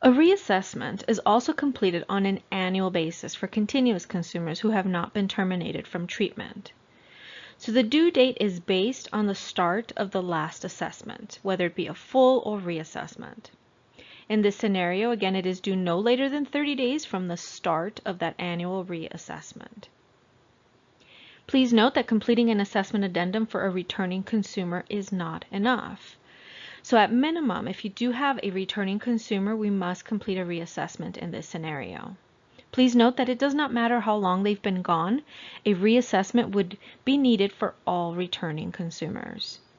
A reassessment is also completed on an annual basis for continuous consumers who have not been terminated from treatment. So the due date is based on the start of the last assessment, whether it be a full or reassessment. In this scenario, again, it is due no later than 30 days from the start of that annual reassessment. Please note that completing an assessment addendum for a returning consumer is not enough. So at minimum, if you do have a returning consumer, we must complete a reassessment in this scenario. Please note that it does not matter how long they've been gone, a reassessment would be needed for all returning consumers.